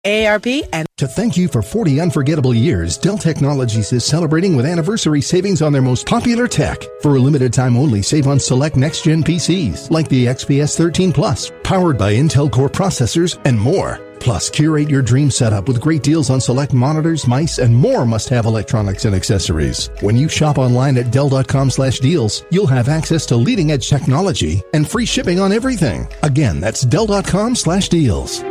AARP and to thank you for 40 unforgettable years, Dell Technologies is celebrating with anniversary savings on their most popular tech. For a limited time only, save on select next-gen PCs like the XPS 13 Plus, powered by Intel Core processors and more. Plus, curate your dream setup with great deals on select monitors, mice, and more must-have electronics and accessories. When you shop online at Dell.com/deals, you'll have access to leading-edge technology and free shipping on everything. Again, that's Dell.com/deals.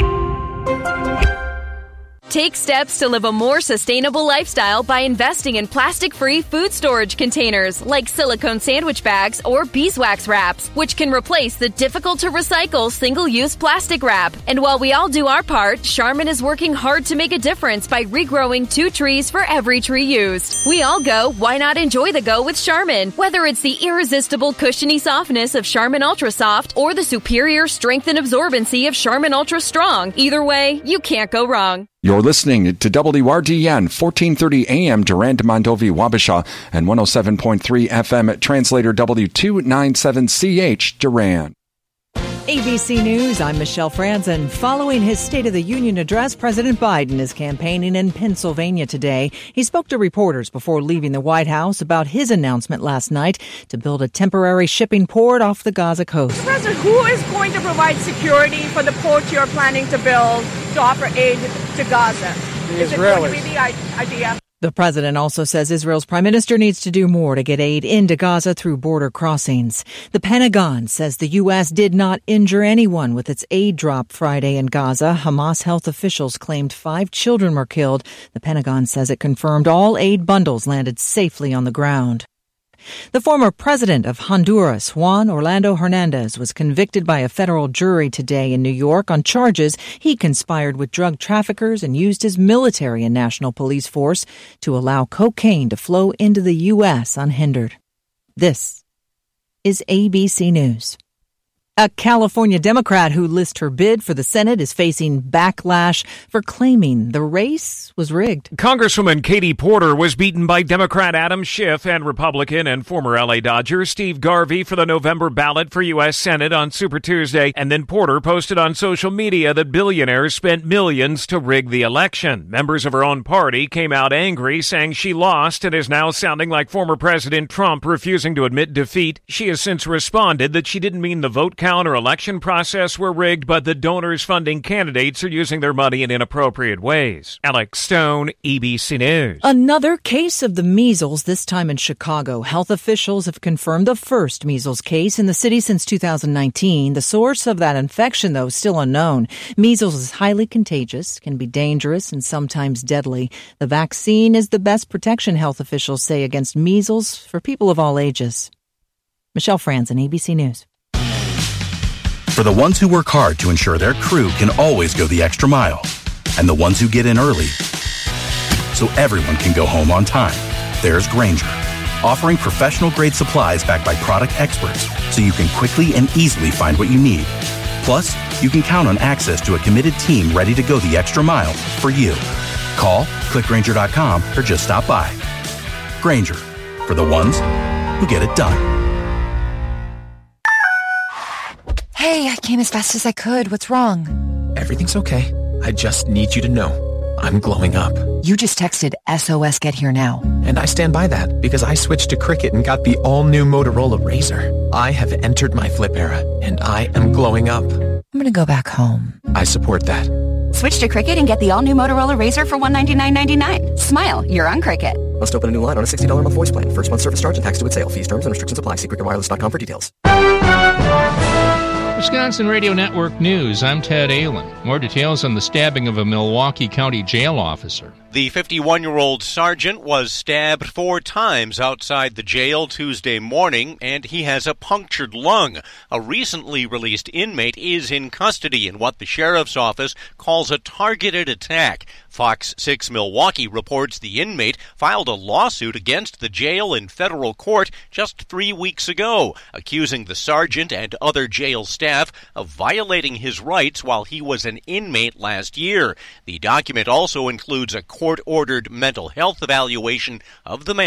Take steps to live a more sustainable lifestyle by investing in plastic-free food storage containers like silicone sandwich bags or beeswax wraps, which can replace the difficult-to-recycle single-use plastic wrap. And while we all do our part, Charmin is working hard to make a difference by regrowing 2 trees for every tree used. We all go, why not enjoy the go with Charmin? Whether it's the irresistible cushiony softness of Charmin Ultra Soft or the superior strength and absorbency of Charmin Ultra Strong, either way, you can't go wrong. You're listening to WRDN 1430 AM Durand Mondovi Wabasha and 107.3 FM Translator W297CH Durand. ABC News, I'm Michelle Franzen. Following his State of the Union address, President Biden is campaigning in Pennsylvania today. He spoke to reporters before leaving the White House about his announcement last night to build a temporary shipping port off the Gaza coast. President, who is going to provide security for the port you're planning to build to offer aid to Gaza? Is it going to be the idea? The president also says Israel's prime minister needs to do more to get aid into Gaza through border crossings. The Pentagon says the U.S. did not injure anyone with its aid drop Friday in Gaza. Hamas health officials claimed 5 children were killed. The Pentagon says it confirmed all aid bundles landed safely on the ground. The former president of Honduras, Juan Orlando Hernandez, was convicted by a federal jury today in New York on charges he conspired with drug traffickers and used his military and national police force to allow cocaine to flow into the U.S. unhindered. This is ABC News. A California Democrat who listed her bid for the Senate is facing backlash for claiming the race was rigged. Congresswoman Katie Porter was beaten by Democrat Adam Schiff and Republican and former L.A. Dodger Steve Garvey for the November ballot for U.S. Senate on Super Tuesday. And then Porter posted on social media that billionaires spent millions to rig the election. Members of her own party came out angry, saying she lost and is now sounding like former President Trump refusing to admit defeat. She has since responded that she didn't mean the vote count or election process were rigged, but the donors funding candidates are using their money in inappropriate ways. Alex Stone, ABC News. Another case of the measles, this time in Chicago. Health officials have confirmed the first measles case in the city since 2019. The source of that infection, though, is still unknown. Measles is highly contagious, can be dangerous, and sometimes deadly. The vaccine is the best protection, health officials say, against measles for people of all ages. Michelle Franzen, ABC News. For the ones who work hard to ensure their crew can always go the extra mile, and the ones who get in early so everyone can go home on time, there's Grainger, offering professional-grade supplies backed by product experts so you can quickly and easily find what you need. Plus, you can count on access to a committed team ready to go the extra mile for you. Call, click Grainger.com, or just stop by. Grainger, for the ones who get it done. Hey, I came as fast as I could. What's wrong? Everything's okay. I just need you to know I'm glowing up. You just texted SOS Get Here Now. And I stand by that because I switched to Cricket and got the all-new Motorola Razr. I have entered my flip era, and I am glowing up. I'm going to go back home. I support that. Switch to Cricket and get the all-new Motorola Razr for $199.99. Smile, you're on Cricket. Must open a new line on a $60 a month voice plan. First month service charge and tax to its sale. Fees, terms, and restrictions apply. See cricketwireless.com for details. Wisconsin Radio Network News, I'm Ted Allen. More details on the stabbing of a Milwaukee County jail officer. The 51-year-old sergeant was stabbed 4 times outside the jail Tuesday morning, and he has a punctured lung. A recently released inmate is in custody in what the sheriff's office calls a targeted attack. Fox 6 Milwaukee reports the inmate filed a lawsuit against the jail in federal court just 3 weeks ago, accusing the sergeant and other jail staff of violating his rights while he was an inmate last year. The document also includes a court-ordered mental health evaluation of the man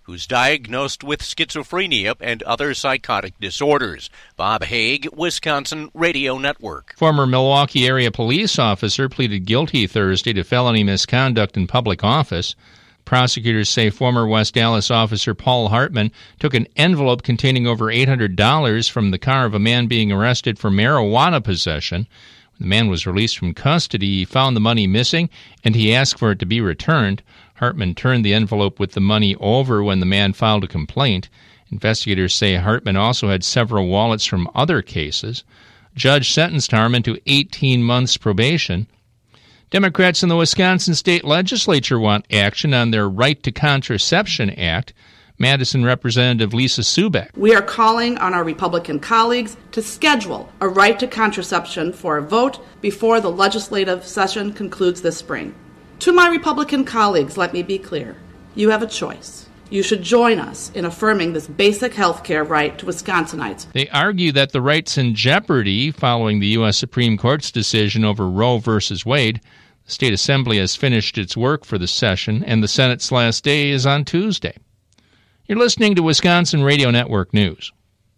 who's diagnosed with schizophrenia and other psychotic disorders. Bob Haig, Wisconsin Radio Network. Former Milwaukee area police officer pleaded guilty Thursday to felony misconduct in public office. Prosecutors say former West Dallas officer Paul Hartman took an envelope containing over $800 from the car of a man being arrested for marijuana possession. When the man was released from custody, he found the money missing, and he asked for it to be returned. Hartman turned the envelope with the money over when the man filed a complaint. Investigators say Hartman also had several wallets from other cases. Judge sentenced Hartman to 18 months probation. Democrats in the Wisconsin state legislature want action on their Right to Contraception Act. Madison Representative Lisa Subek. We are calling on our Republican colleagues to schedule a right to contraception for a vote before the legislative session concludes this spring. To my Republican colleagues, let me be clear. You have a choice. You should join us in affirming this basic health care right to Wisconsinites. They argue that the right's in jeopardy following the U.S. Supreme Court's decision over Roe v. Wade. The State Assembly has finished its work for the session, and the Senate's last day is on Tuesday. You're listening to Wisconsin Radio Network News.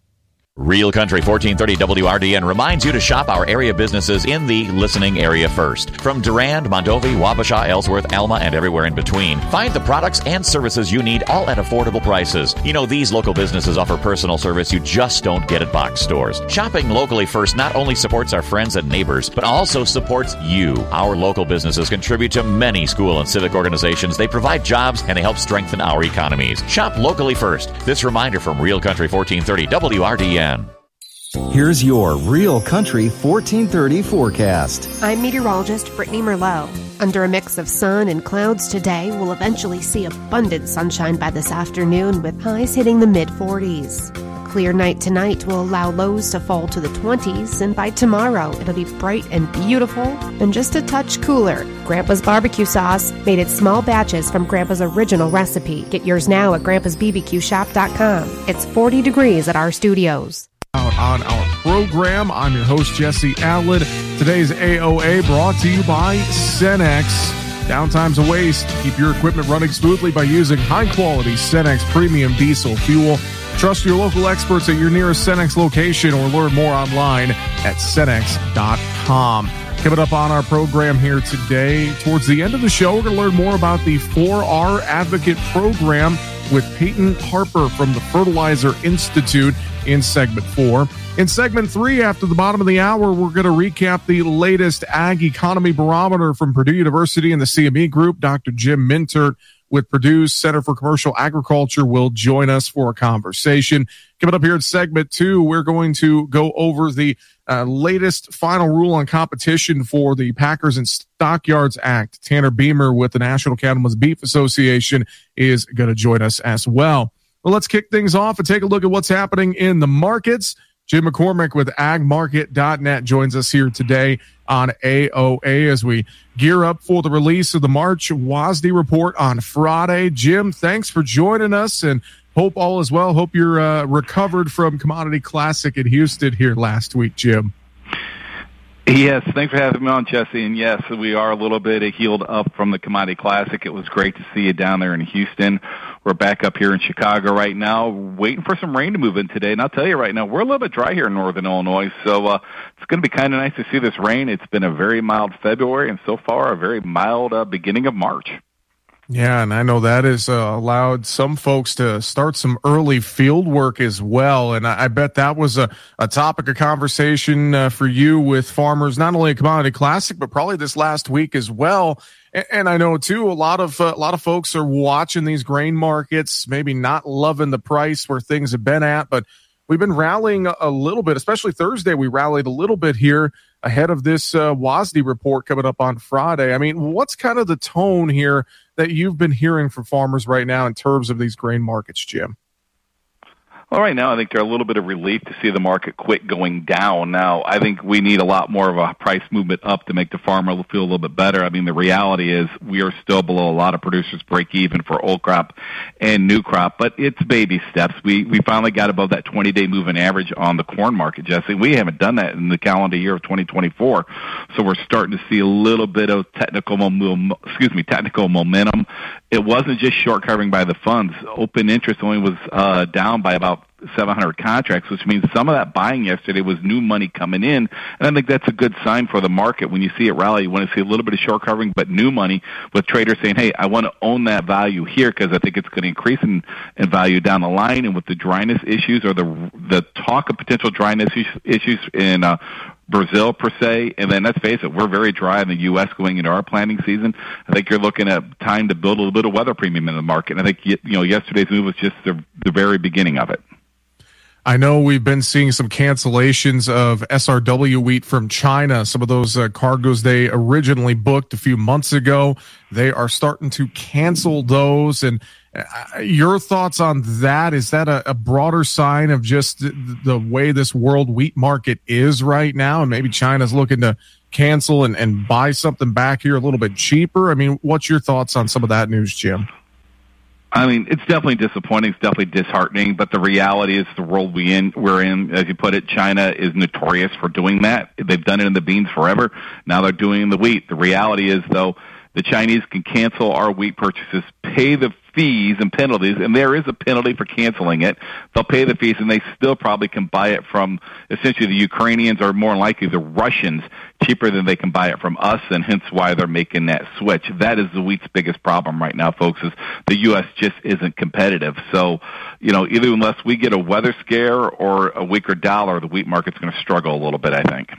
Real Country 1430 WRDN reminds you to shop our area businesses in the listening area first. From Durand, Mondovi, Wabasha, Ellsworth, Alma, and everywhere in between. Find the products and services you need, all at affordable prices. You know, these local businesses offer personal service you just don't get at box stores. Shopping locally first not only supports our friends and neighbors, but also supports you. Our local businesses contribute to many school and civic organizations. They provide jobs, and they help strengthen our economies. Shop locally first. This reminder from Real Country 1430 WRDN. Here's your Real Country 1430 forecast. I'm meteorologist Brittany Merlot. Under a mix of sun and clouds today, we'll eventually see abundant sunshine by this afternoon with highs hitting the mid-40s. A clear night tonight will allow lows to fall to the 20s, and by tomorrow it'll be bright and beautiful and just a touch cooler. Grandpa's barbecue sauce, made in small batches from Grandpa's original recipe. Get yours now at grandpasbbqshop.com. It's 40 degrees at our studios. On our program, I'm your host, Jesse Allen. Today's AOA brought to you by Cenex. Downtime's a waste. Keep your equipment running smoothly by using high-quality Cenex premium diesel fuel. Trust your local experts at your nearest Cenex location or learn more online at Cenex.com. Coming up on our program here today, towards the end of the show, we're going to learn more about the 4R Advocate Program with Peyton Harper from the Fertilizer Institute in Segment 4. In Segment 3, after the bottom of the hour, we're going to recap the latest Ag Economy Barometer from Purdue University and the CME Group. Dr. Jim Mintert with Purdue's Center for Commercial Agriculture will join us for a conversation. Coming up here in Segment 2, we're going to go over the latest final rule on competition for the Packers and Stockyards Act. Tanner Beamer with the National Cattlemen's Beef Association is going to join us as well. Well, let's kick things off and take a look at what's happening in the markets. Jim McCormick with agmarket.net joins us here today on AOA as we gear up for the release of the March WASDE report on Friday. Jim, thanks for joining us, and hope all is well. Hope you're recovered from Commodity Classic in Houston here last week, Jim. Yes, thanks for having me on, Jesse. And yes, we are a little bit healed up from the Commodity Classic. It was great to see you down there in Houston. We're back up here in Chicago right now, waiting for some rain to move in today. And I'll tell you right now, we're a little bit dry here in northern Illinois, so it's going to be kind of nice to see this rain. It's been a very mild February, and so far a very mild beginning of March. Yeah, and I know that has allowed some folks to start some early field work as well. And I bet that was a topic of conversation for you with farmers, not only at Commodity Classic, but probably this last week as well. And I know, too, a lot of folks are watching these grain markets, maybe not loving the price where things have been at, but we've been rallying a little bit, especially Thursday. We rallied a little bit here ahead of this WASDE report coming up on Friday. I mean, what's kind of the tone here that you've been hearing from farmers right now in terms of these grain markets, Jim? Well, right now I think they're a little bit of relief to see the market quit going down. Now, I think we need a lot more of a price movement up to make the farmer feel a little bit better. I mean, the reality is we are still below a lot of producers break even for old crop and new crop, but it's baby steps. We finally got above that 20-day moving average on the corn market, Jesse. We haven't done that in the calendar year of 2024, so we're starting to see a little bit of technical momentum. It wasn't just short covering by the funds. Open interest only was down by about 700 contracts, which means some of that buying yesterday was new money coming in, and I think that's a good sign for the market. When you see it rally, you want to see a little bit of short covering, but new money with traders saying, hey, I want to own that value here because I think it's going to increase in value down the line. And with the dryness issues or the talk of potential dryness issues in Brazil per se, and then let's face it, we're very dry in the U.S. going into our planting season. I think you're looking at time to build a little bit of weather premium in the market. And I think yesterday's move was just the very beginning of it. I know we've been seeing some cancellations of SRW wheat from China. Some of those cargoes they originally booked a few months ago, they are starting to cancel those. And your thoughts on that? Is that a broader sign of just the way this world wheat market is right now? And maybe China's looking to cancel and buy something back here a little bit cheaper? I mean, what's your thoughts on some of that news, Jim? I mean, it's definitely disappointing. It's definitely disheartening. But the reality is the world we're in, as you put it, China is notorious for doing that. They've done it in the beans forever. Now they're doing it in the wheat. The reality is, though, the Chinese can cancel our wheat purchases, pay the fees and penalties, and there is a penalty for canceling it. They'll pay the fees, and they still probably can buy it from essentially the Ukrainians or more likely the Russians cheaper than they can buy it from us, and hence why they're making that switch. That is the wheat's biggest problem right now, folks, is the U.S. just isn't competitive. So, either unless we get a weather scare or a weaker dollar, the wheat market's going to struggle a little bit, I think.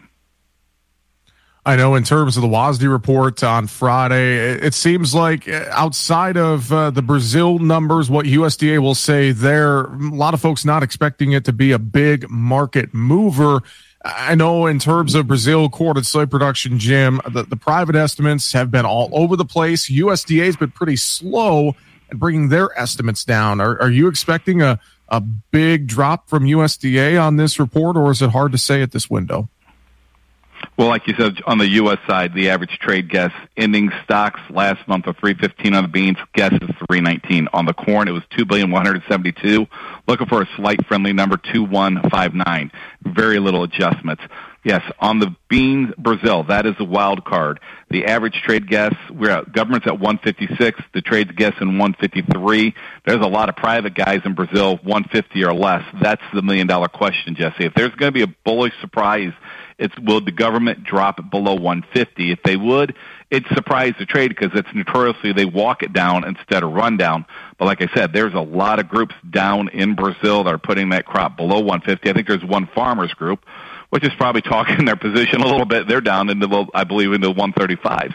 I know in terms of the WASDE report on Friday, it seems like outside of the Brazil numbers, what USDA will say there, a lot of folks not expecting it to be a big market mover. I know in terms of Brazil corn and soy production, Jim, the private estimates have been all over the place. USDA has been pretty slow at bringing their estimates down. Are you expecting a big drop from USDA on this report, or is it hard to say at this window? Well, like you said, on the U.S. side, the average trade guess ending stocks last month of 315 on the beans, guess is 319. On the corn, it was 2,172,000. Looking for a slight friendly number, 2159. Very little adjustments. Yes, on the beans, Brazil, that is the wild card. The average trade guess, government's at 156. The trade's guessing 153. There's a lot of private guys in Brazil, 150 or less. That's the million-dollar question, Jesse. If there's going to be a bullish surprise, will the government drop it below 150? If they would, it'd surprise the trade because it's notoriously they walk it down instead of run down. But like I said, there's a lot of groups down in Brazil that are putting that crop below 150. I think there's one farmers group, which is probably talking their position a little bit. They're down into, I believe, into 135s.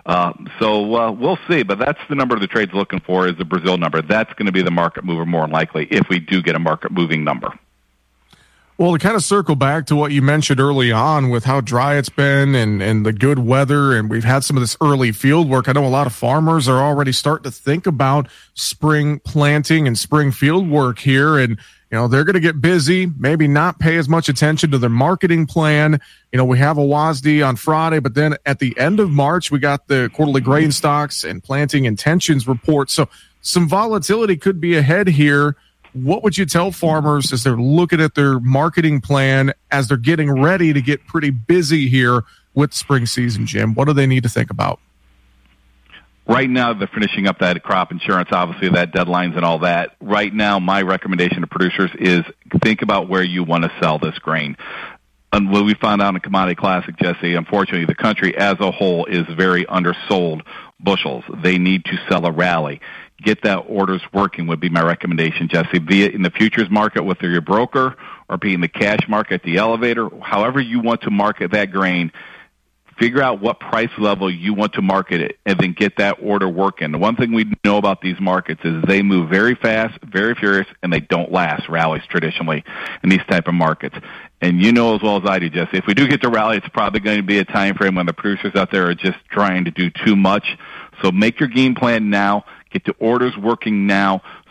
So we'll see, but that's the number the trade's looking for is the Brazil number. That's going to be the market mover more than likely if we do get a market moving number. Well, to kind of circle back to what you mentioned early on with how dry it's been and the good weather, and we've had some of this early field work. I know a lot of farmers are already starting to think about spring planting and spring field work here, and they're going to get busy, maybe not pay as much attention to their marketing plan. We have a WASDE on Friday, but then at the end of March, we got the quarterly grain stocks and planting intentions report. So some volatility could be ahead here. What would you tell farmers as they're looking at their marketing plan, as they're getting ready to get pretty busy here with spring season, Jim? What do they need to think about? Right now, they're finishing up that crop insurance, obviously, that deadlines and all that. Right now, my recommendation to producers is think about where you want to sell this grain. And what we found out in Commodity Classic, Jesse, unfortunately, the country as a whole is very undersold bushels. They need to sell a rally. Get that orders working would be my recommendation, Jesse. Be it in the futures market with your broker or be in the cash market at the elevator, however you want to market that grain, figure out what price level you want to market it and then get that order working. The one thing we know about these markets is they move very fast, very furious, and they don't last, rallies traditionally in these type of markets. And you know as well as I do, Jesse, if we do get to rally, it's probably going to be a time frame when the producers out there are just trying to do too much. So make your game plan now. Get the orders working now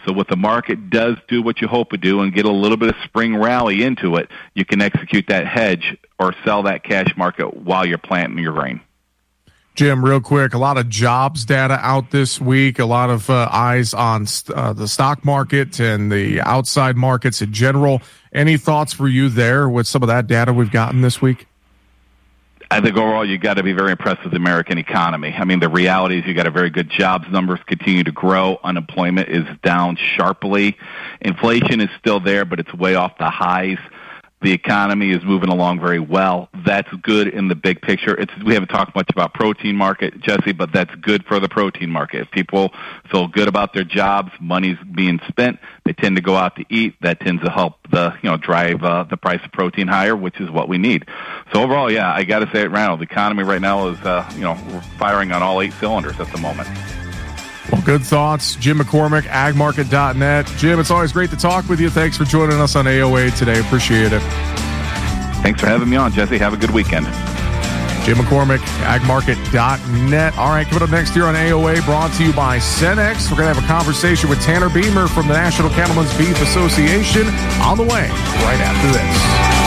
So what the market does do what you hope it do and get a little bit of spring rally into it, you can execute that hedge or sell that cash market while you're planting your grain. Jim, real quick, a lot of jobs data out this week, a lot of eyes on the stock market and the outside markets in general. Any thoughts for you there with some of that data we've gotten this week? I think overall you got to be very impressed with the American economy. I mean, the reality is you got a very good jobs numbers continue to grow. Unemployment is down sharply. Inflation is still there, but it's way off the highs. The economy is moving along very well. That's good in the big picture. We haven't talked much about protein market, Jesse, but that's good for the protein market. If people feel good about their jobs, money's being spent, they tend to go out to eat. That tends to help drive the price of protein higher, which is what we need. So overall, yeah, I got to say it, Randall, the economy right now is, we're firing on all 8 cylinders at the moment. Well, good thoughts. Jim McCormick, agmarket.net. Jim, it's always great to talk with you. Thanks for joining us on AOA today. Appreciate it. Thanks for having me on, Jesse. Have a good weekend. Jim McCormick, agmarket.net. All right, coming up next here on AOA, brought to you by Cenex. We're going to have a conversation with Tanner Beamer from the National Cattlemen's Beef Association on the way right after this.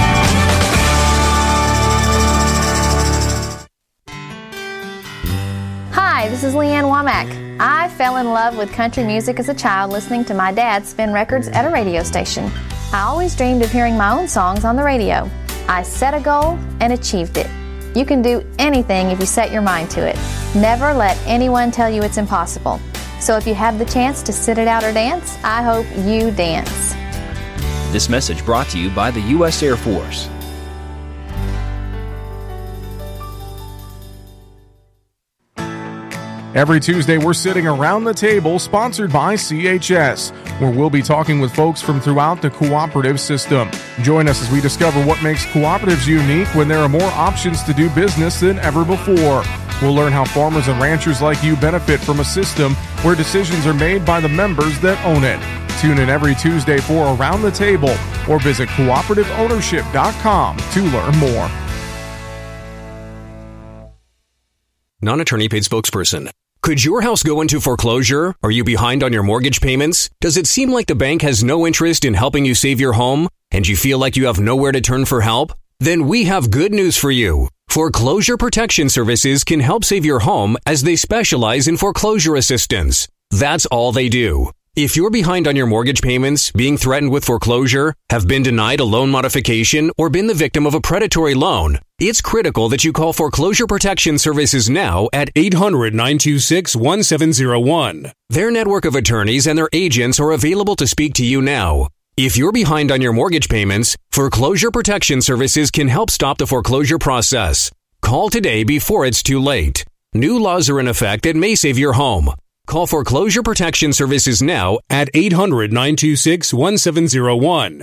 Hi, this is Leanne Womack. I fell in love with country music as a child listening to my dad spin records at a radio station. I always dreamed of hearing my own songs on the radio. I set a goal and achieved it. You can do anything if you set your mind to it. Never let anyone tell you it's impossible. So if you have the chance to sit it out or dance, I hope you dance. This message brought to you by the U.S. Air Force. Every Tuesday, we're sitting around the table, sponsored by CHS, where we'll be talking with folks from throughout the cooperative system. Join us as we discover what makes cooperatives unique when there are more options to do business than ever before. We'll learn how farmers and ranchers like you benefit from a system where decisions are made by the members that own it. Tune in every Tuesday for Around the Table, or visit cooperativeownership.com to learn more. Non-attorney paid spokesperson. Could your house go into foreclosure? Are you behind on your mortgage payments? Does it seem like the bank has no interest in helping you save your home? And you feel like you have nowhere to turn for help? Then we have good news for you. Foreclosure Protection Services can help save your home as they specialize in foreclosure assistance. That's all they do. If you're behind on your mortgage payments, being threatened with foreclosure, have been denied a loan modification, or been the victim of a predatory loan, it's critical that you call Foreclosure Protection Services now at 800-926-1701. Their network of attorneys and their agents are available to speak to you now. If you're behind on your mortgage payments, Foreclosure Protection Services can help stop the foreclosure process. Call today before it's too late. New laws are in effect that may save your home. Call Foreclosure Protection Services now at 800-926-1701.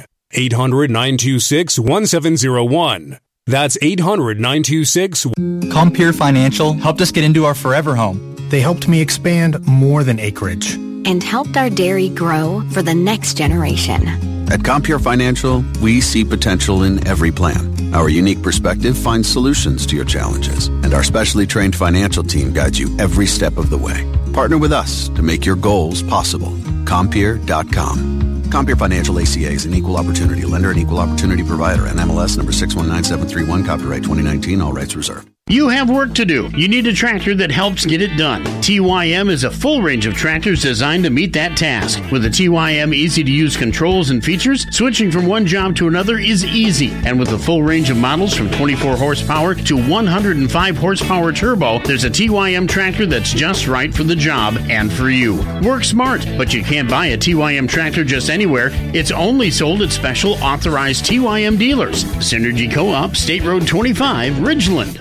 800-926-1701. That's 800-926. Compeer Financial helped us get into our forever home. They helped me expand more than acreage. And helped our dairy grow for the next generation. At Compeer Financial, we see potential in every plan. Our unique perspective finds solutions to your challenges, and our specially trained financial team guides you every step of the way. Partner with us to make your goals possible. Compeer.com. Compeer Financial ACA is an equal opportunity lender and equal opportunity provider. NMLS number 619731. Copyright 2019. All rights reserved. You have work to do. You need a tractor that helps get it done. TYM is a full range of tractors designed to meet that task. With the TYM easy-to-use controls and features, switching from one job to another is easy. And with a full range of models from 24 horsepower to 105 horsepower turbo, there's a TYM tractor that's just right for the job and for you. Work smart, but you can't buy a TYM tractor just anywhere. It's only sold at special authorized TYM dealers. Synergy Co-op, State Road 25, Ridgeland.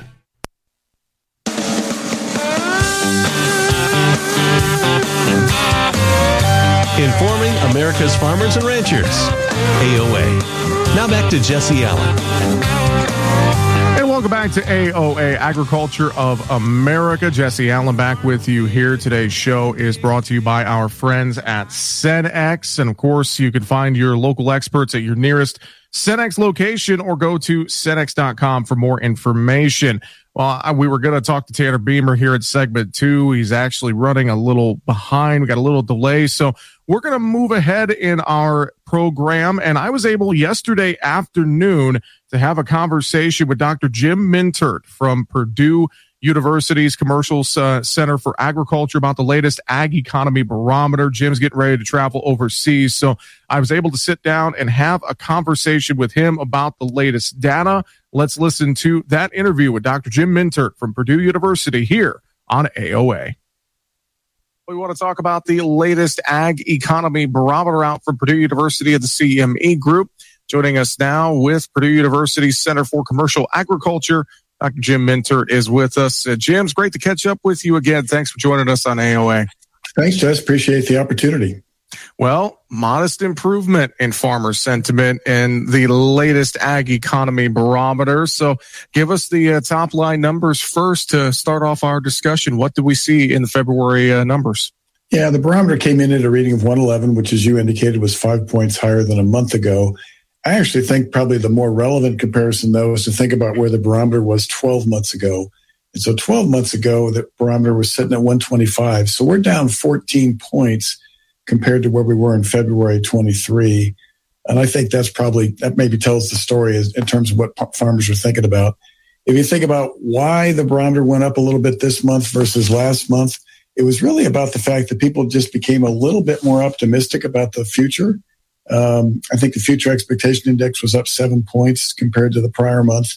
Informing America's farmers and ranchers. AOA. Now back to Jesse Allen. Hey, welcome back to AOA, Agriculture of America. Jesse Allen back with you here. Today's show is brought to you by our friends at Cenex. And of course, you can find your local experts at your nearest Cenex location or go to Cenex.com for more information. Well, we were going to talk to Tanner Beamer here at segment 2. He's actually running a little behind. We got a little delay. So we're going to move ahead in our program. And I was able yesterday afternoon to have a conversation with Dr. Jim Mintert from Purdue University's Commercial Center for Agriculture about the latest Ag Economy Barometer. Jim's getting ready to travel overseas. So I was able to sit down and have a conversation with him about the latest data. Let's listen to that interview with Dr. Jim Mintert from Purdue University here on AOA. We want to talk about the latest Ag Economy Barometer out from Purdue University of the CME Group. Joining us now with Purdue University's Center for Commercial Agriculture, Dr. Jim Mintert is with us. Jim, it's great to catch up with you again. Thanks for joining us on AOA. Thanks, Jess. Appreciate the opportunity. Well, modest improvement in farmer sentiment in the latest Ag Economy Barometer. So give us the top line numbers first to start off our discussion. What do we see in the February numbers? Yeah, the barometer came in at a reading of 111, which, as you indicated, was 5 points higher than a month ago. I actually think probably the more relevant comparison, though, is to think about where the barometer was 12 months ago. And so 12 months ago, the barometer was sitting at 125. So we're down 14 points compared to where we were in February 23. And I think that maybe tells the story in terms of what farmers are thinking about. If you think about why the barometer went up a little bit this month versus last month, it was really about the fact that people just became a little bit more optimistic about the future. I think the future expectation index was up 7 points compared to the prior month.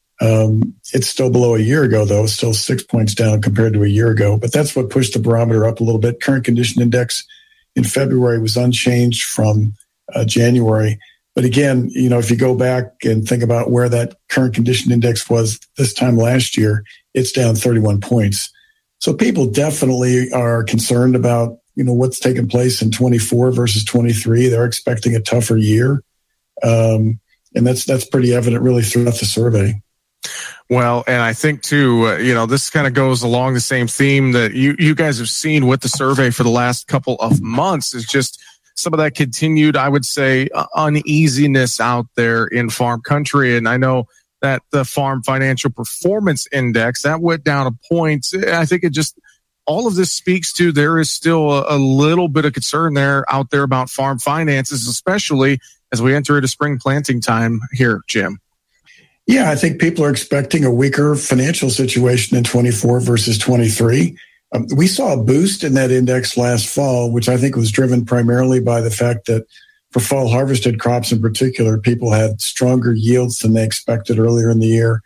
It's still below a year ago, though. It's still 6 points down compared to a year ago. But that's what pushed the barometer up a little bit. Current condition index in February was unchanged from January. But again, if you go back and think about where that current condition index was this time last year, it's down 31 points. So people definitely are concerned about what's taking place in 24 versus 23. They're expecting a tougher year. And that's pretty evident really throughout the survey. Well, and I think too, this kind of goes along the same theme that you guys have seen with the survey for the last couple of months, is just some of that continued, I would say, uneasiness out there in farm country. And I know that the Farm Financial Performance Index, that went down a point. I think all of this speaks to there is still a little bit of concern out there about farm finances, especially as we enter into spring planting time here, Jim. Yeah, I think people are expecting a weaker financial situation in 24 versus 23. We saw a boost in that index last fall, which I think was driven primarily by the fact that for fall harvested crops in particular, people had stronger yields than they expected earlier in the year.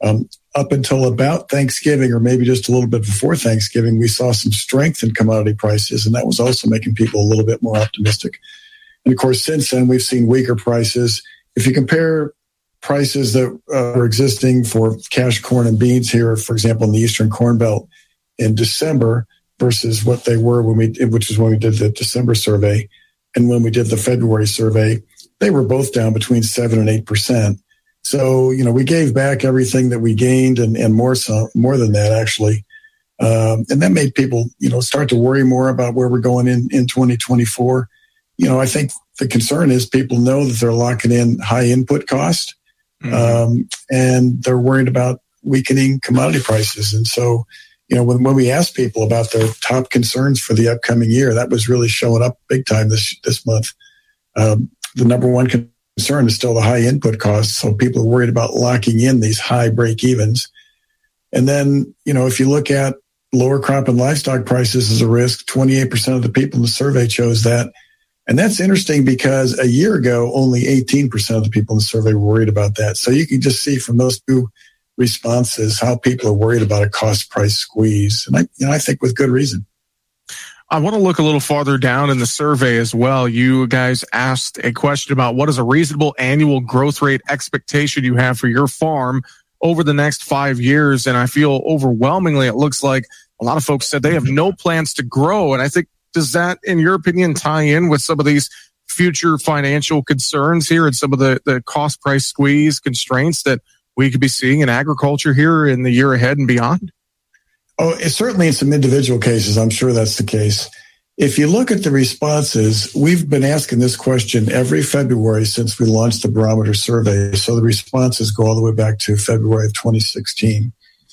Up until about Thanksgiving, or maybe just a little bit before Thanksgiving, we saw some strength in commodity prices, and that was also making people a little bit more optimistic. And of course, since then, we've seen weaker prices. If you compare prices that were existing for cash corn and beans here, for example, in the Eastern Corn Belt in December versus what they were which is when we did the December survey, and when we did the February survey, they were both down between 7 and 8%. So, we gave back everything that we gained and more than that, actually. And that made people, start to worry more about where we're going in 2024. I think the concern is people know that they're locking in high input cost, and they're worried about weakening commodity prices. And so, when we ask people about their top concerns for the upcoming year, that was really showing up big time this month. The number one concern is still the high input costs. So people are worried about locking in these high break evens. And then, if you look at lower crop and livestock prices as a risk, 28% of the people in the survey chose that. And that's interesting because a year ago, only 18% of the people in the survey were worried about that. So you can just see from those two responses how people are worried about a cost price squeeze. And I think with good reason. I want to look a little farther down in the survey as well. You guys asked a question about what is a reasonable annual growth rate expectation you have for your farm over the next 5 years. And I feel overwhelmingly, it looks like a lot of folks said they have no plans to grow. And I think, does that, in your opinion, tie in with some of these future financial concerns here and some of the cost price squeeze constraints that we could be seeing in agriculture here in the year ahead and beyond? Oh, certainly in some individual cases, I'm sure that's the case. If you look at the responses, we've been asking this question every February since we launched the barometer survey. So the responses go all the way back to February of 2016.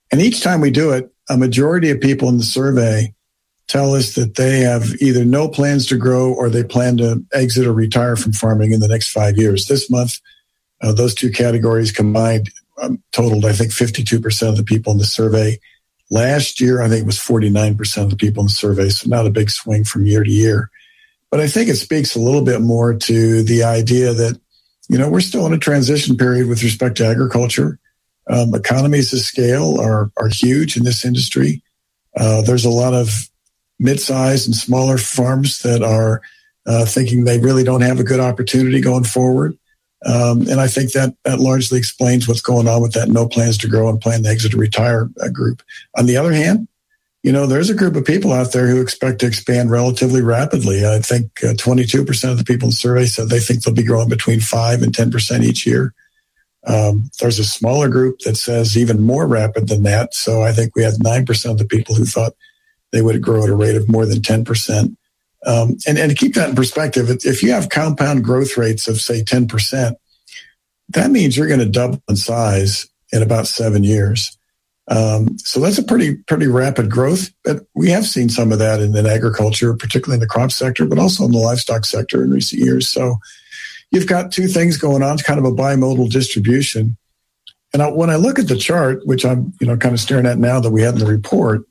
And each time we do it, a majority of people in the survey tell us that they have either no plans to grow or they plan to exit or retire from farming in the next 5 years. This month, those two categories combined totaled, I think, 52% of the people in the survey. Last year, I think it was 49% of the people in the survey, so not a big swing from year to year. But I think it speaks a little bit more to the idea that, we're still in a transition period with respect to agriculture. Economies of scale are huge in this industry. There's a lot of mid-sized and smaller farms that are thinking they really don't have a good opportunity going forward. And I think that largely explains what's going on with that no plans to grow and plan to exit or retire group. On the other hand, there's a group of people out there who expect to expand relatively rapidly. I think 22% of the people in the survey said they think they'll be growing between 5 and 10% each year. There's a smaller group that says even more rapid than that. So I think we had 9% of the people who thought they would grow at a rate of more than 10%. And to keep that in perspective, if you have compound growth rates of, say, 10%, that means you're going to double in size in about 7 years. So that's a pretty rapid growth. But we have seen some of that in agriculture, particularly in the crop sector, but also in the livestock sector in recent years. So you've got two things going on. It's kind of a bimodal distribution. And when I look at the chart, which I'm kind of staring at now that we had in the report,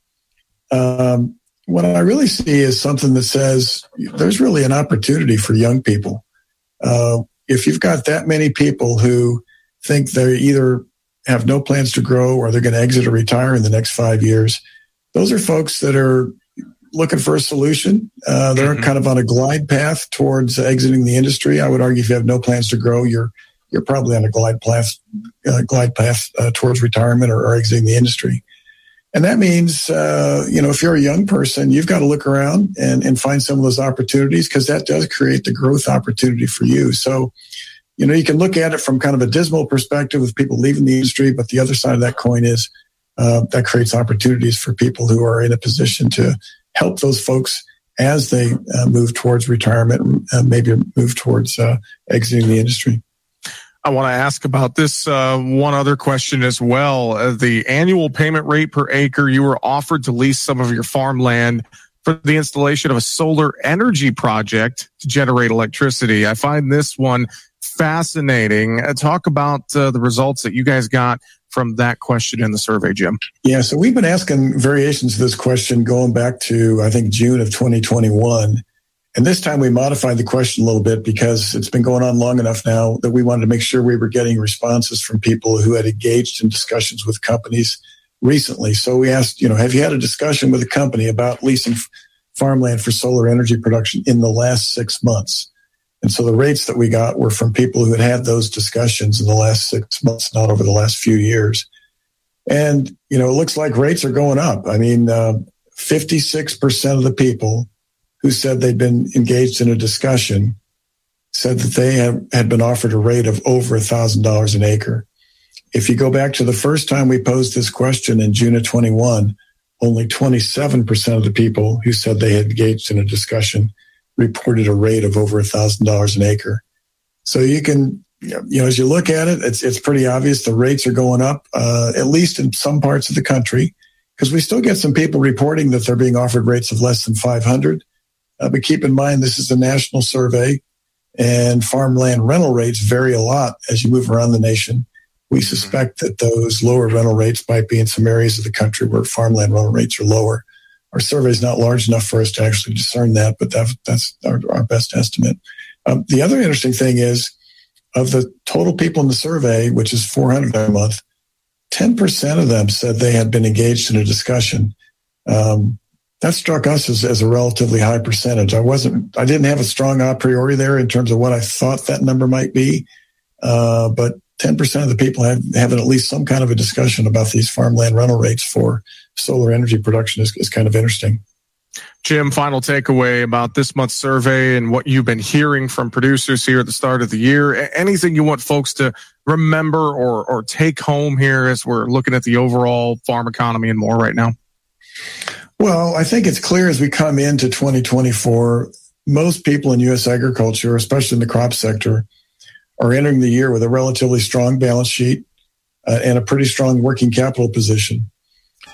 what I really see is something that says there's really an opportunity for young people. If you've got that many people who think they either have no plans to grow or they're going to exit or retire in the next 5 years, those are folks that are looking for a solution. They're kind of on a glide path towards exiting the industry. I would argue if you have no plans to grow, you're probably on a glide path towards retirement or exiting the industry. And that means, if you're a young person, you've got to look around and find some of those opportunities because that does create the growth opportunity for you. So, you can look at it from kind of a dismal perspective with people leaving the industry, but the other side of that coin is that creates opportunities for people who are in a position to help those folks as they move towards retirement and maybe move towards exiting the industry. I want to ask about this one other question as well. The annual payment rate per acre, you were offered to lease some of your farmland for the installation of a solar energy project to generate electricity. I find this one fascinating. Talk about the results that you guys got from that question in the survey, Jim. Yeah, so we've been asking variations of this question going back to, I think, June of 2021. And this time we modified the question a little bit because it's been going on long enough now that we wanted to make sure we were getting responses from people who had engaged in discussions with companies recently. So we asked, have you had a discussion with a company about leasing farmland for solar energy production in the last 6 months? And so the rates that we got were from people who had those discussions in the last 6 months, not over the last few years. And, it looks like rates are going up. I mean, 56% of the people who said they'd been engaged in a discussion said that they had been offered a rate of over $1,000 an acre. If you go back to the first time we posed this question in June of 21, only 27% of the people who said they had engaged in a discussion reported a rate of over $1,000 an acre. So you can, as you look at it, it's pretty obvious the rates are going up, at least in some parts of the country, because we still get some people reporting that they're being offered rates of less than 500. But keep in mind, this is a national survey, and farmland rental rates vary a lot as you move around the nation. We suspect that those lower rental rates might be in some areas of the country where farmland rental rates are lower. Our survey is not large enough for us to actually discern that, but that's our best estimate. The other interesting thing is, of the total people in the survey, which is 400 a month, 10% of them said they had been engaged in a discussion. That struck us as a relatively high percentage. I didn't have a strong a priori there in terms of what I thought that number might be. But 10% of the people having at least some kind of a discussion about these farmland rental rates for solar energy production is kind of interesting. Jim, final takeaway about this month's survey and what you've been hearing from producers here at the start of the year. Anything you want folks to remember or take home here as we're looking at the overall farm economy and more right now? Well, I think it's clear as we come into 2024, most people in U.S. agriculture, especially in the crop sector, are entering the year with a relatively strong balance sheet and a pretty strong working capital position.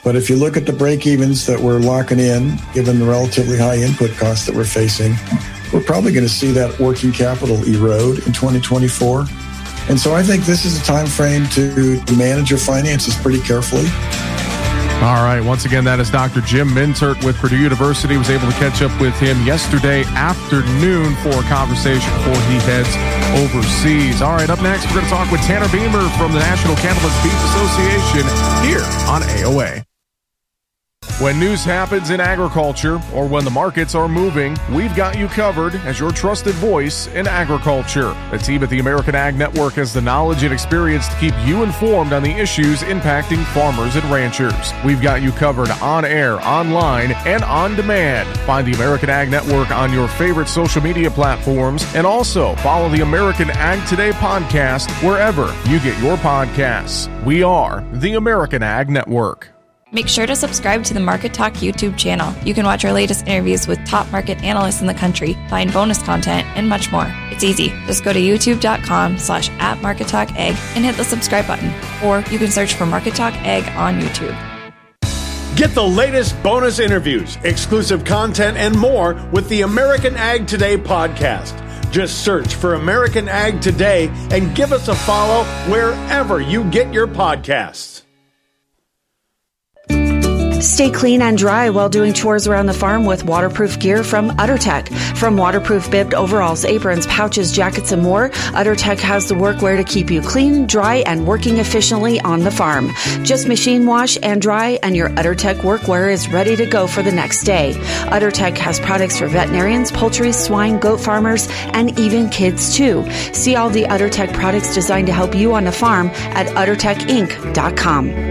But if you look at the break-evens that we're locking in, given the relatively high input costs that we're facing, we're probably going to see that working capital erode in 2024. And so I think this is a time frame to manage your finances pretty carefully. All right. Once again, that is Dr. Jim Mintert with Purdue University. Was able to catch up with him yesterday afternoon for a conversation before he heads overseas. All right. Up next, we're going to talk with Tanner Beamer from the National Cannabis Beef Association here on AOA. When news happens in agriculture or when the markets are moving, we've got you covered as your trusted voice in agriculture. The team at the American Ag Network has the knowledge and experience to keep you informed on the issues impacting farmers and ranchers. We've got you covered on air, online, and on demand. Find the American Ag Network on your favorite social media platforms, and also follow the American Ag Today podcast wherever you get your podcasts. We are the American Ag Network. Make sure to subscribe to the Market Talk YouTube channel. You can watch our latest interviews with top market analysts in the country, find bonus content, and much more. It's easy. Just go to youtube.com/@MarketTalkAg and hit the subscribe button. Or you can search for Market Talk Ag on YouTube. Get the latest bonus interviews, exclusive content, and more with the American Ag Today podcast. Just search for American Ag Today and give us a follow wherever you get your podcasts. Stay clean and dry while doing chores around the farm with waterproof gear from UtterTech. From waterproof bibbed overalls, aprons, pouches, jackets, and more, UtterTech has the workwear to keep you clean, dry, and working efficiently on the farm. Just machine wash and dry, and your UtterTech workwear is ready to go for the next day. UtterTech has products for veterinarians, poultry, swine, goat farmers, and even kids too. See all the UtterTech products designed to help you on the farm at UtterTechInc.com.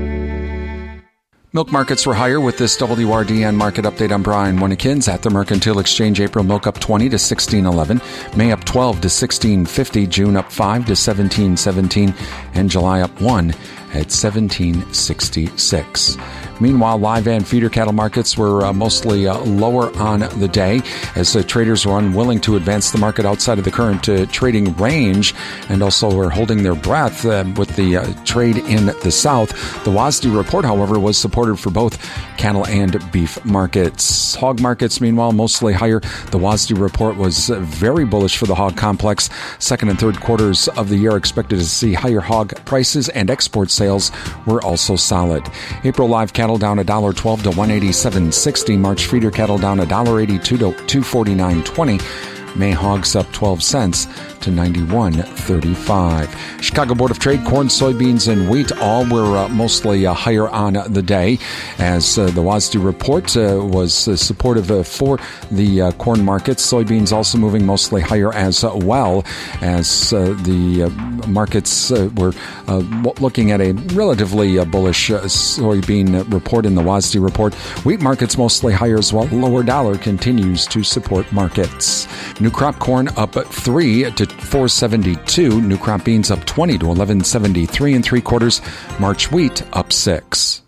Milk markets were higher with this WRDN market update. I'm Brian Winnekins. At the Mercantile Exchange, April milk up 20 to 16.11, May up 12 to 16.50, June up 5 to 17.17, and July up 1 at 17.66. Meanwhile, live and feeder cattle markets were mostly lower on the day as traders were unwilling to advance the market outside of the current trading range, and also were holding their breath with the trade in the South. The WASDE report, however, was supported for both cattle and beef markets. Hog markets, meanwhile, mostly higher. The WASDE report was very bullish for the hog complex. Second and third quarters of the year expected to see higher hog prices, and export sales were also solid. April live cattle down $1.12 to $187.60. March feeder cattle down $1.82 to $249.20. May hogs up 12 cents to 91.35. Chicago Board of Trade, corn, soybeans, and wheat all were mostly higher on the day, as the WASDE report was supportive for the corn markets. Soybeans also moving mostly higher as well, as the markets were looking at a relatively bullish soybean report in the WASDE report. Wheat markets mostly higher as well. Lower dollar continues to support markets. New crop corn up 3 to $4.72. New crop beans up 20 to $11.73 3/4. March wheat up 6.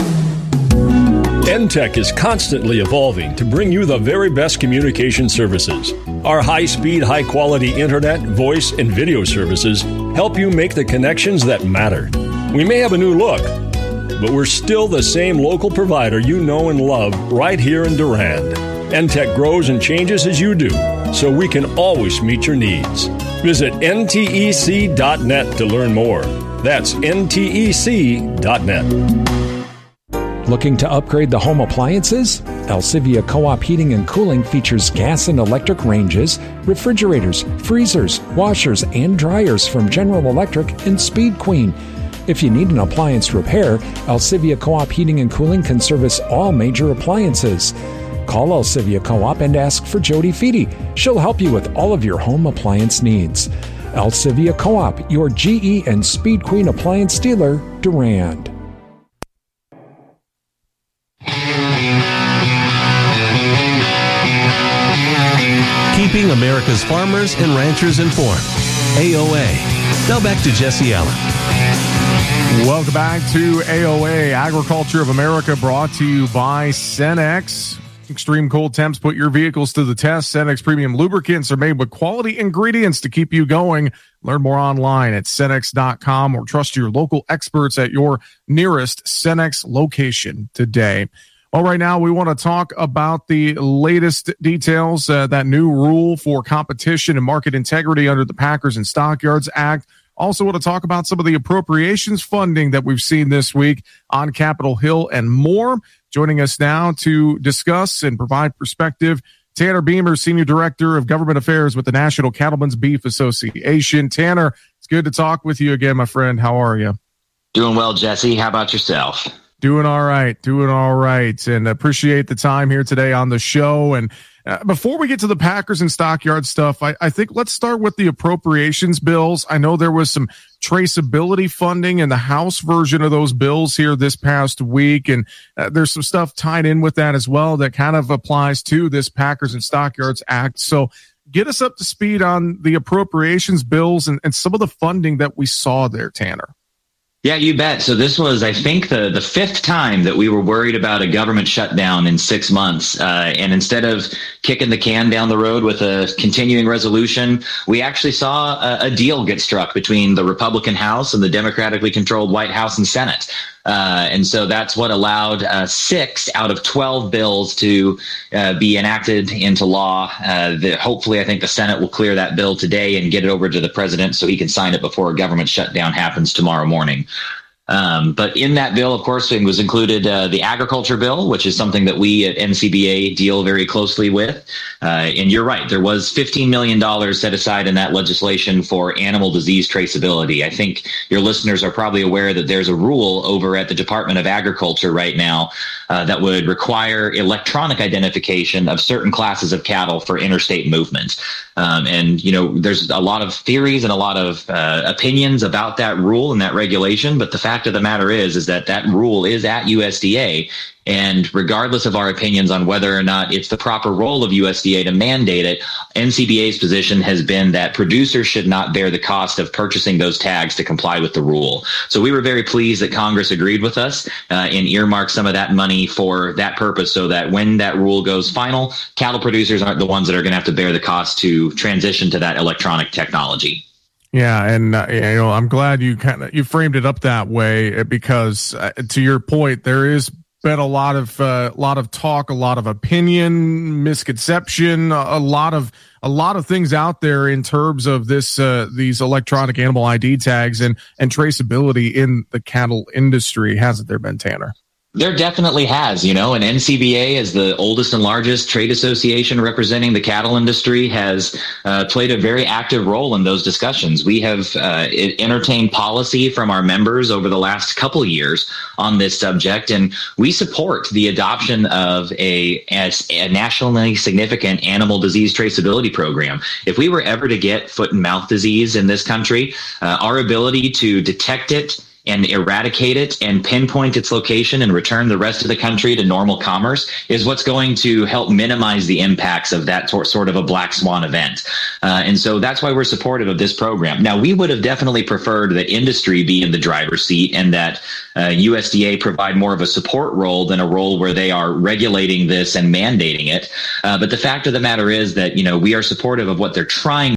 NTech is constantly evolving to bring you the very best communication services. Our high-speed, high-quality internet, voice, and video services help you make the connections that matter. We may have a new look, but we're still the same local provider you know and love right here in Durand. NTech grows and changes as you do, so we can always meet your needs. Visit ntec.net to learn more. That's ntec.net. Looking to upgrade the home appliances? Alcivia Co-op Heating and Cooling features gas and electric ranges, refrigerators, freezers, washers, and dryers from General Electric and Speed Queen. If you need an appliance repair, Alcivia Co-op Heating and Cooling can service all major appliances. Call Alcivia Co-op and ask for Jody Feedy. She'll help you with all of your home appliance needs. Alcivia Co-op, your GE and Speed Queen appliance dealer, Durand. Keeping America's farmers and ranchers informed. AOA. Now back to Jesse Allen. Welcome back to AOA, Agriculture of America, brought to you by Cenex. Extreme cold temps put your vehicles to the test. Cenex Premium lubricants are made with quality ingredients to keep you going. Learn more online at Cenex.com or trust your local experts at your nearest Cenex location today. Well, right now we want to talk about the latest details, that new rule for competition and market integrity under the Packers and Stockyards Act. Also want to talk about some of the appropriations funding that we've seen this week on Capitol Hill and more. Joining us now to discuss and provide perspective, Tanner Beamer, Senior Director of Government Affairs with the National Cattlemen's Beef Association. Tanner, it's good to talk with you again, my friend. How are you? Doing well, Jesse. How about yourself? Doing all right. And appreciate the time here today on the show. And before we get to the Packers and Stockyard stuff, I think let's start with the appropriations bills. I know there was some traceability funding in the House version of those bills here this past week. And there's some stuff tied in with that as well that kind of applies to this Packers and Stockyards Act. So get us up to speed on the appropriations bills and some of the funding that we saw there, Tanner. Yeah, you bet. So this was, I think, the fifth time that we were worried about a government shutdown in 6 months. And instead of kicking the can down the road with a continuing resolution, we actually saw a deal get struck between the Republican House and the democratically controlled White House and Senate. And so that's what allowed 6 out of 12 bills to be enacted into law. Hopefully, I think the Senate will clear that bill today and get it over to the president so he can sign it before a government shutdown happens tomorrow morning. But in that bill, of course, it was included the agriculture bill, which is something that we at NCBA deal very closely with. And you're right, there was $15 million set aside in that legislation for animal disease traceability. I think your listeners are probably aware that there's a rule over at the Department of Agriculture right now that would require electronic identification of certain classes of cattle for interstate movement. And, you know, there's a lot of theories and a lot of opinions about that rule and that regulation. But the fact of the matter is that rule is at USDA. And regardless of our opinions on whether or not it's the proper role of USDA to mandate it, NCBA's position has been that producers should not bear the cost of purchasing those tags to comply with the rule. So we were very pleased that Congress agreed with us and earmarked some of that money for that purpose so that when that rule goes final, cattle producers aren't the ones that are going to have to bear the cost to transition to that electronic technology. Yeah, and I'm glad you framed it up that way because to your point, there is been a lot of talk, a lot of opinion, misconception, a lot of things out there in terms of these electronic animal ID tags and traceability in the cattle industry. Hasn't there been, Tanner? There definitely has, and NCBA, as the oldest and largest trade association representing the cattle industry, has played a very active role in those discussions. We have entertained policy from our members over the last couple of years on this subject, and we support the adoption of a nationally significant animal disease traceability program. If we were ever to get foot and mouth disease in this country, our ability to detect it and eradicate it and pinpoint its location and return the rest of the country to normal commerce is what's going to help minimize the impacts of that sort of a black swan event. And so that's why we're supportive of this program. Now, we would have definitely preferred that industry be in the driver's seat and that USDA provide more of a support role than a role where they are regulating this and mandating it. But the fact of the matter is that, we are supportive of what they're trying.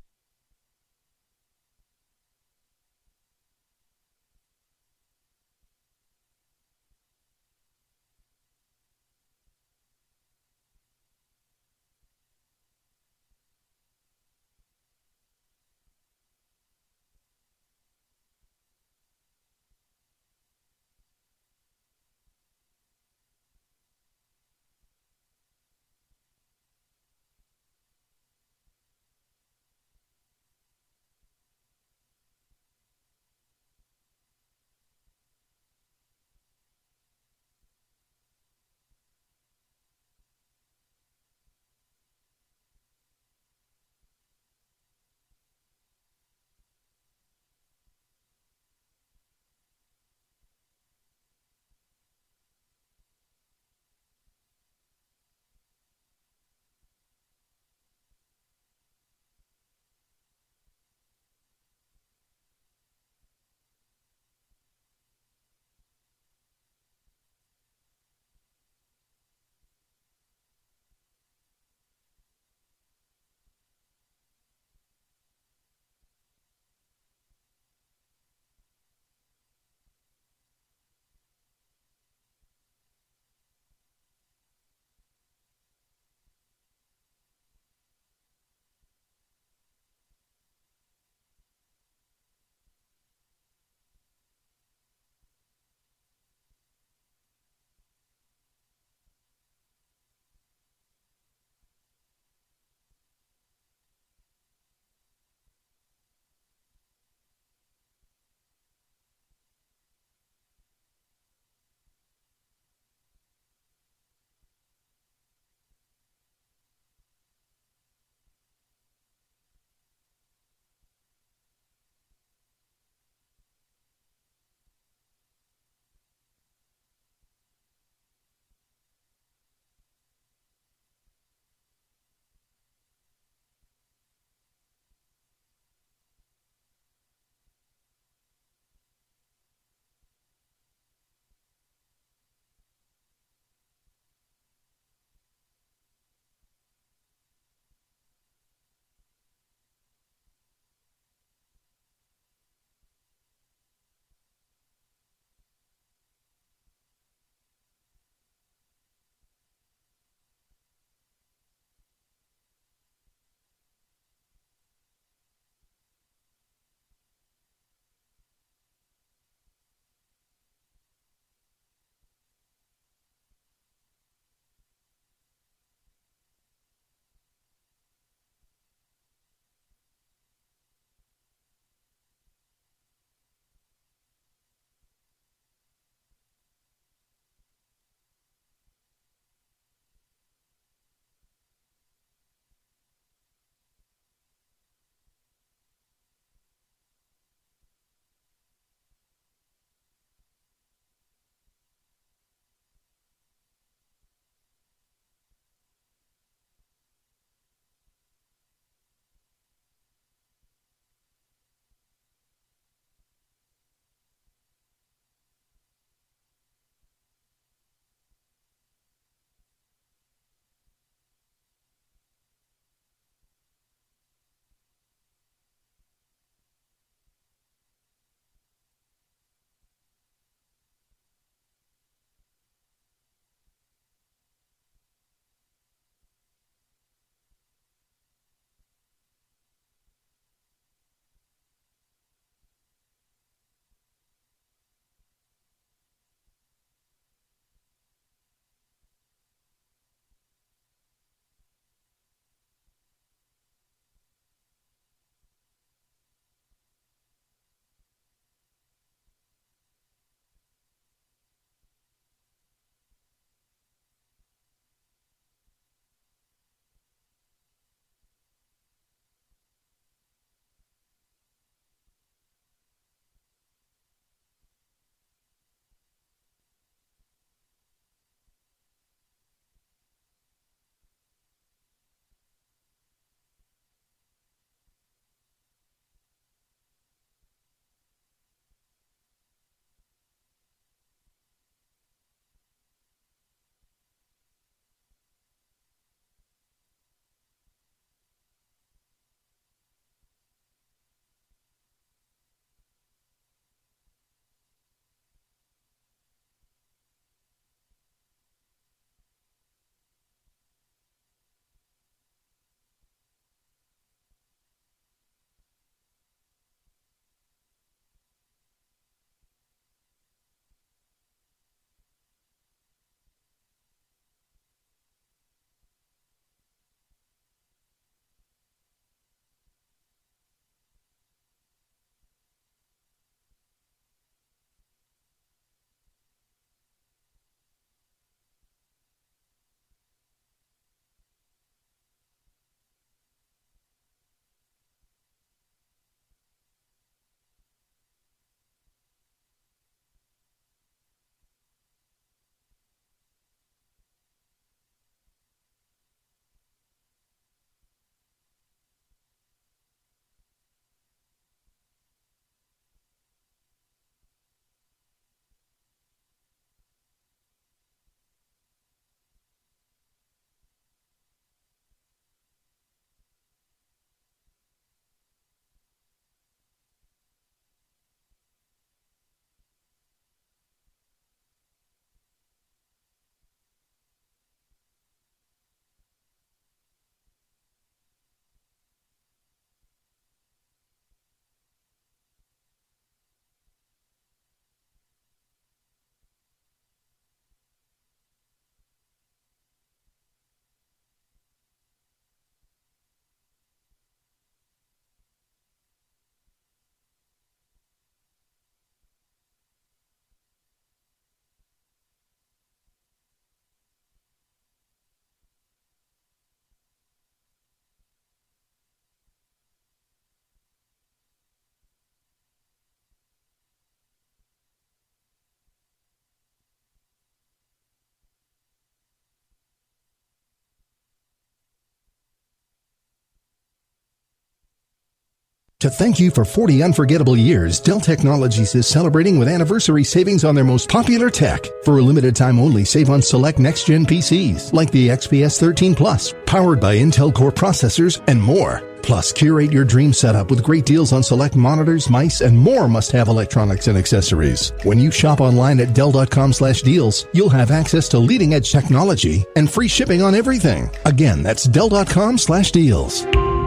To thank you for 40 unforgettable years, Dell Technologies is celebrating with anniversary savings on their most popular tech. For a limited time only, save on select next-gen PCs like the XPS 13 Plus, powered by Intel Core processors, and more. Plus, curate your dream setup with great deals on select monitors, mice, and more must-have electronics and accessories. When you shop online at Dell.com/deals, you'll have access to leading-edge technology and free shipping on everything. Again, that's Dell.com/deals.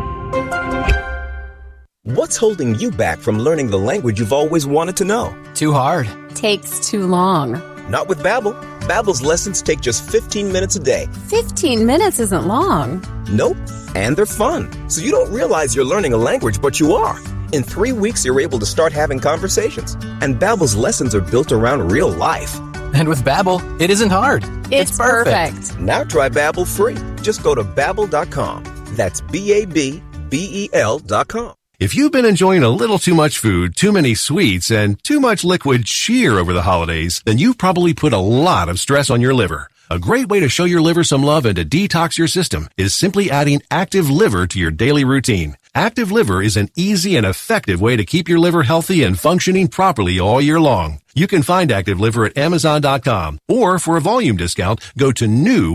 What's holding you back from learning the language you've always wanted to know? Too hard. Takes too long. Not with Babbel. Babbel's lessons take just 15 minutes a day. 15 minutes isn't long. Nope. And they're fun. So you don't realize you're learning a language, but you are. In 3 weeks, you're able to start having conversations. And Babbel's lessons are built around real life. And with Babbel, it isn't hard. It's perfect. Now try Babbel free. Just go to Babbel.com. That's BABBEL.com. If you've been enjoying a little too much food, too many sweets, and too much liquid cheer over the holidays, then you've probably put a lot of stress on your liver. A great way to show your liver some love and to detox your system is simply adding Active Liver to your daily routine. Active Liver is an easy and effective way to keep your liver healthy and functioning properly all year long. You can find Active Liver at Amazon.com, or for a volume discount, go to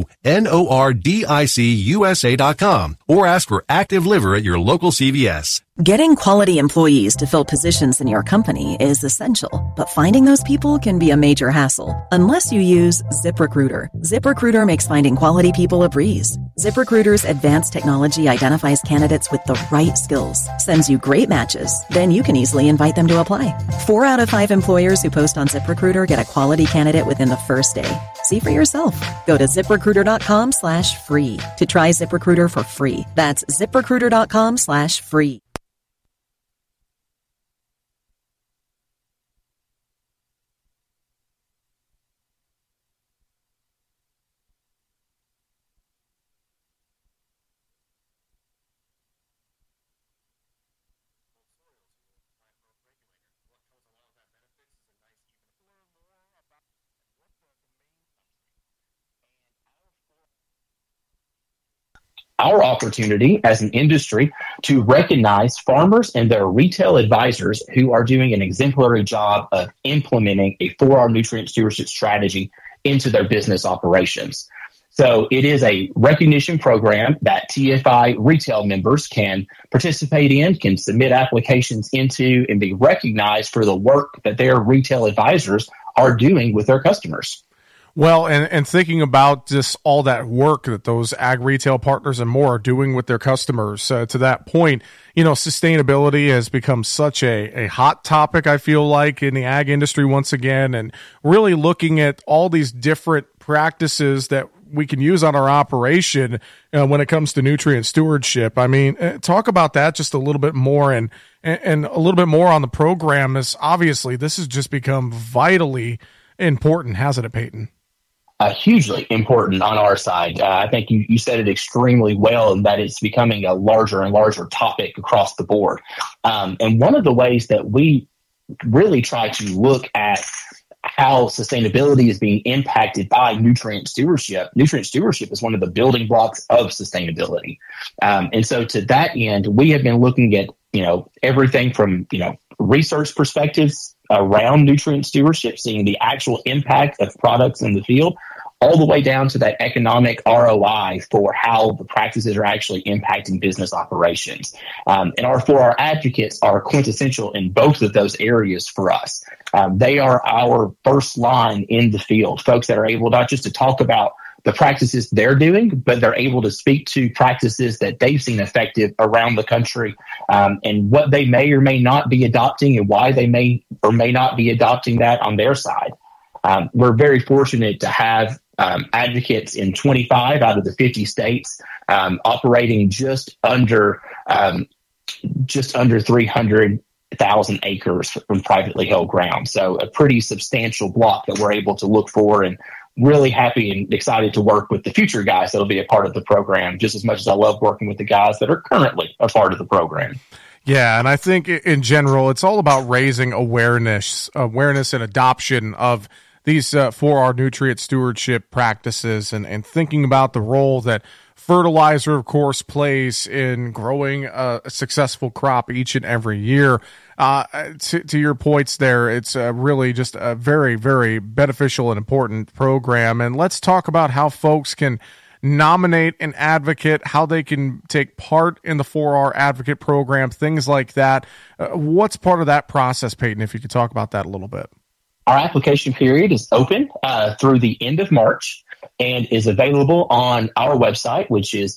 NORDICUSA.com, or ask for Active Liver at your local CVS. Getting quality employees to fill positions in your company is essential, but finding those people can be a major hassle unless you use ZipRecruiter. ZipRecruiter makes finding quality people a breeze. ZipRecruiter's advanced technology identifies candidates with the right skills, sends you great matches, then you can easily invite them to apply. 4 out of 5 employers who post on ZipRecruiter get a quality candidate within the first day. See for yourself. Go to ZipRecruiter.com/free to try ZipRecruiter for free. That's ZipRecruiter.com/free. Our opportunity as an industry to recognize farmers and their retail advisors who are doing an exemplary job of implementing a 4R nutrient stewardship strategy into their business operations. So it is a recognition program that TFI retail members can participate in, can submit applications into, and be recognized for the work that their retail advisors are doing with their customers. Well, and thinking about just all that work that those ag retail partners and more are doing with their customers, to that point, sustainability has become such a hot topic, I feel like, in the ag industry once again, and really looking at all these different practices that we can use on our operation when it comes to nutrient stewardship. I mean, talk about that just a little bit more and a little bit more on the program, as obviously this has just become vitally important, hasn't it, Peyton? Hugely important on our side. I think you said it extremely well, and that it's becoming a larger and larger topic across the board. And one of the ways that we really try to look at how sustainability is being impacted by nutrient stewardship is one of the building blocks of sustainability. And so to that end, we have been looking at, everything from, research perspectives around nutrient stewardship, seeing the actual impact of products in the field, all the way down to that economic ROI for how the practices are actually impacting business operations. And our 4R advocates are quintessential in both of those areas for us. They are our first line in the field, folks that are able not just to talk about the practices they're doing, but they're able to speak to practices that they've seen effective around the country, and what they may or may not be adopting and why they may or may not be adopting that on their side. We're very fortunate to have advocates in 25 out of the 50 states, operating just under 300,000 acres from privately held ground. So a pretty substantial block that we're able to look for, and really happy and excited to work with the future guys that'll be a part of the program, just as much as I love working with the guys that are currently a part of the program. Yeah, and I think in general, it's all about raising awareness and adoption of these 4R nutrient stewardship practices, and thinking about the role that fertilizer, of course, plays in growing a successful crop each and every year. To your points there, it's really just a very, very beneficial and important program. And let's talk about how folks can nominate an advocate, how they can take part in the 4R advocate program, things like that. What's part of that process, Peyton, if you could talk about that a little bit? Our application period is open through the end of March and is available on our website, which is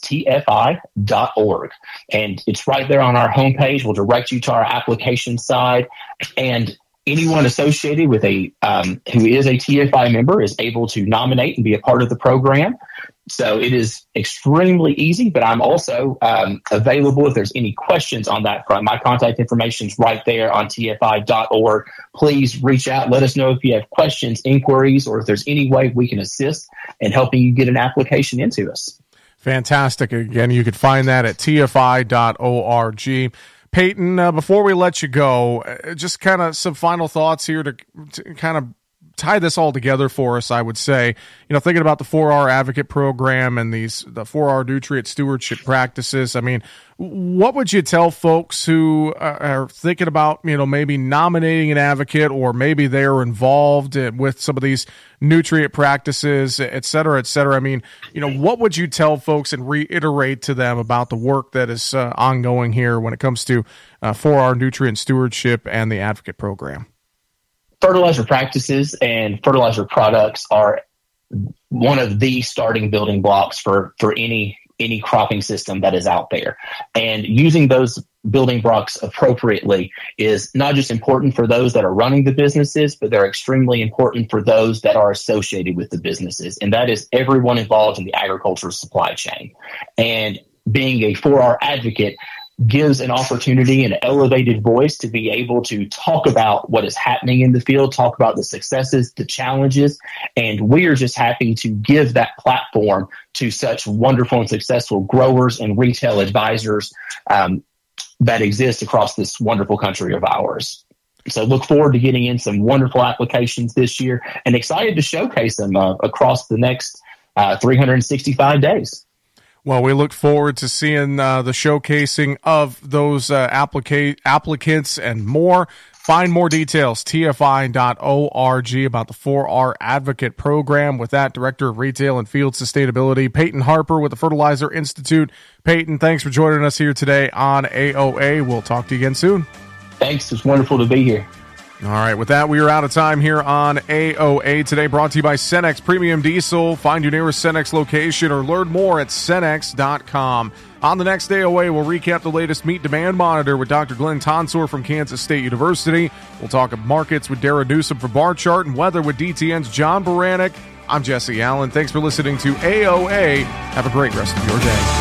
tfi.org. And it's right there on our homepage. We'll direct you to our application side. And anyone associated with who is a TFI member is able to nominate and be a part of the program. So it is extremely easy, but I'm also available if there's any questions on that front. My contact information is right there on tfi.org. Please reach out. Let us know if you have questions, inquiries, or if there's any way we can assist in helping you get an application into us. Fantastic. Again, you can find that at tfi.org. Peyton, before we let you go, just kind of some final thoughts here to kind of tie this all together for us. I would say, thinking about the 4R advocate program and the 4R nutrient stewardship practices. I mean, what would you tell folks who are thinking about, maybe nominating an advocate, or maybe they're involved with some of these nutrient practices, et cetera, et cetera? I mean, what would you tell folks and reiterate to them about the work that is ongoing here when it comes to 4R nutrient stewardship and the advocate program? Fertilizer practices and fertilizer products are one of the starting building blocks for any cropping system that is out there. And using those building blocks appropriately is not just important for those that are running the businesses, but they're extremely important for those that are associated with the businesses. And that is everyone involved in the agricultural supply chain. And being a 4R advocate gives an opportunity and an elevated voice to be able to talk about what is happening in the field, talk about the successes, the challenges, and we are just happy to give that platform to such wonderful and successful growers and retail advisors that exist across this wonderful country of ours. So look forward to getting in some wonderful applications this year and excited to showcase them across the next 365 days. Well, we look forward to seeing the showcasing of those applicants and more. Find more details, tfi.org, about the 4R Advocate Program. With that, Director of Retail and Field Sustainability, Peyton Harper with the Fertilizer Institute. Peyton, thanks for joining us here today on AOA. We'll talk to you again soon. Thanks. It's wonderful to be here. All right, with that, we are out of time here on AOA today, brought to you by Cenex Premium Diesel. Find your nearest Cenex location or learn more at Cenex.com. On the next AOA, we'll recap the latest meat demand monitor with Dr. Glenn Tonsor from Kansas State University. We'll talk markets with Dara Newsom from Bar Chart and weather with DTN's John Baranek. I'm Jesse Allen. Thanks for listening to AOA. Have a great rest of your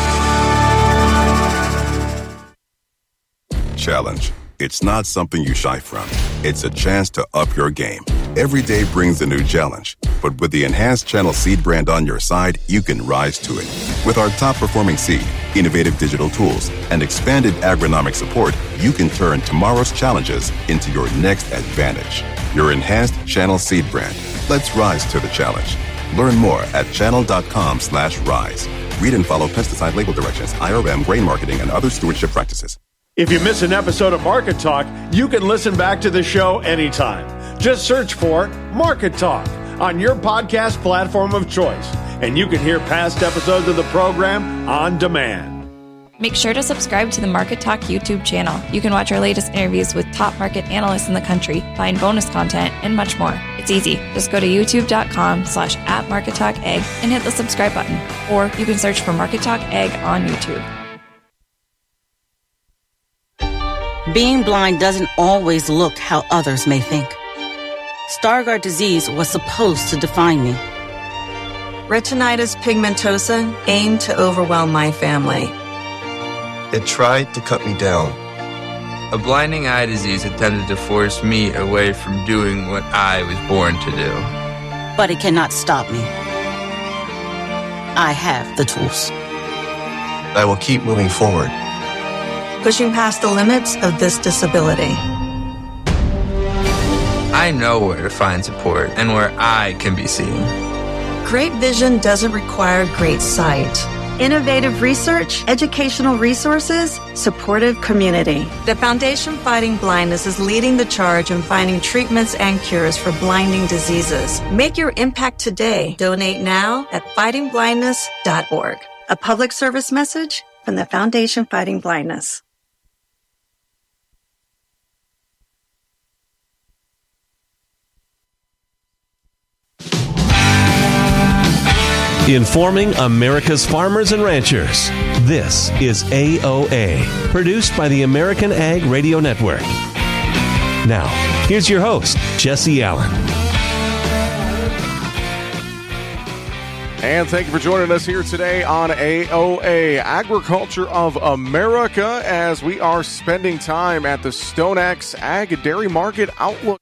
day. Challenge. It's not something you shy from. It's a chance to up your game. Every day brings a new challenge. But with the enhanced Channel Seed brand on your side, you can rise to it. With our top-performing seed, innovative digital tools, and expanded agronomic support, you can turn tomorrow's challenges into your next advantage. Your enhanced Channel Seed brand. Let's rise to the challenge. Learn more at channel.com/rise. Read and follow pesticide label directions, IRM, grain marketing, and other stewardship practices. If you miss an episode of Market Talk, you can listen back to the show anytime. Just search for Market Talk on your podcast platform of choice, and you can hear past episodes of the program on demand. Make sure to subscribe to the Market Talk YouTube channel. You can watch our latest interviews with top market analysts in the country, find bonus content, and much more. It's easy. Just go to youtube.com/@MarketTalkAg and hit the subscribe button. Or you can search for Market Talk Ag on YouTube. Being blind doesn't always look how others may think. Stargardt disease was supposed to define me. Retinitis pigmentosa aimed to overwhelm my family. It tried to cut me down. A blinding eye disease attempted to force me away from doing what I was born to do. But it cannot stop me. I have the tools. I will keep moving forward. Pushing past the limits of this disability. I know where to find support and where I can be seen. Great vision doesn't require great sight. Innovative research, educational resources, supportive community. The Foundation Fighting Blindness is leading the charge in finding treatments and cures for blinding diseases. Make your impact today. Donate now at fightingblindness.org. A public service message from the Foundation Fighting Blindness. Informing America's farmers and ranchers. This is AOA, produced by the American Ag Radio Network. Now, here's your host, Jesse Allen. And thank you for joining us here today on AOA, Agriculture of America, as we are spending time at the StoneX Ag Dairy Market Outlook.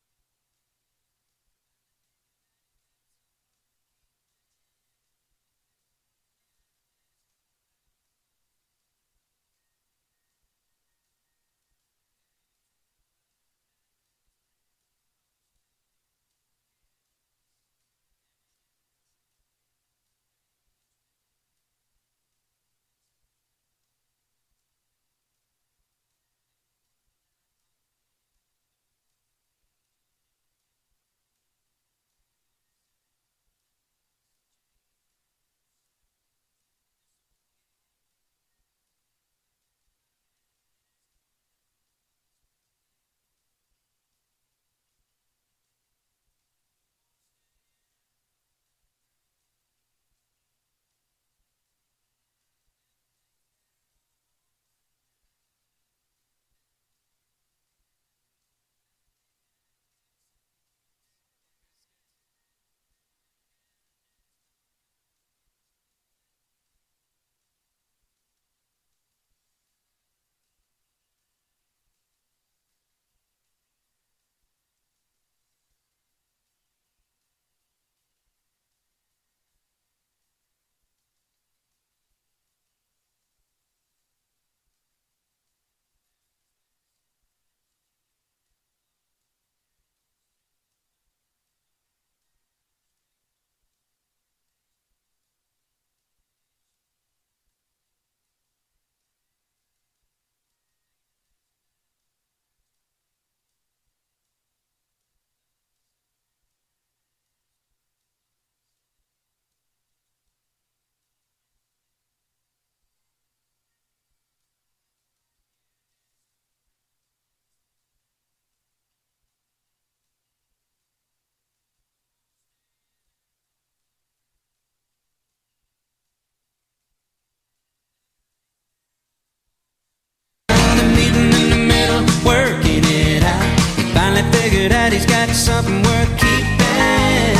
Figured out he's got something worth keeping.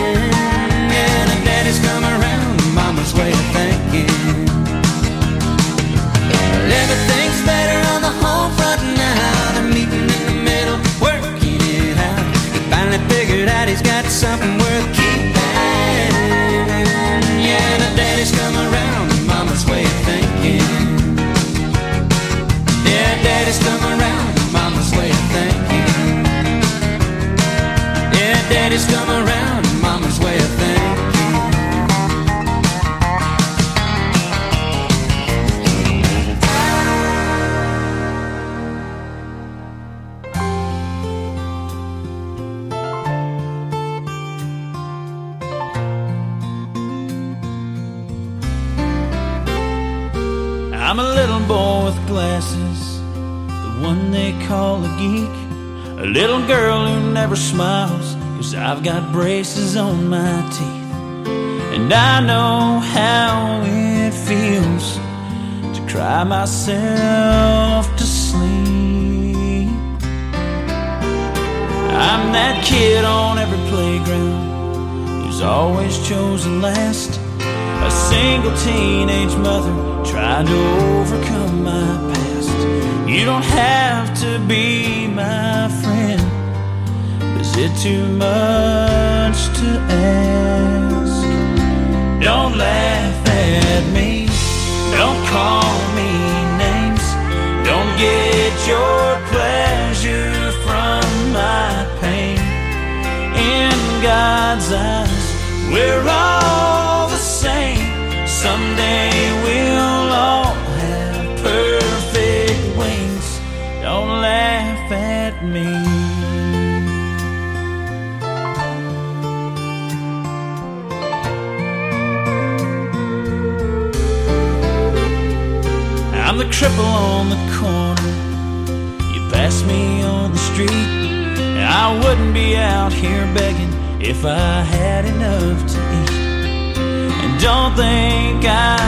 Yeah, and daddy's come around, mama's way of thinking. Everything's better on the home front now. They're meeting in the middle, working it out. He finally figured out he's got something worth keeping. Yeah, and daddy's come around, mama's way of thinking. Yeah, daddy's come around, mama's way of thinking. Daddy's come around, mama's way of thinking. I'm a little boy with glasses, the one they call a geek, a little girl who never smiles, 'cause I've got braces on my teeth. And I know how it feels to cry myself to sleep. I'm that kid on every playground who's always chosen last, a single teenage mother trying to overcome my past. You don't have to be my friend. Is it too much to ask? Don't laugh at me, don't call me names, don't get your pleasure from my pain. In God's eyes, we're all the same. Someday I'm the cripple on the corner. You pass me on the street, and I wouldn't be out here begging if I had enough to eat. And don't think I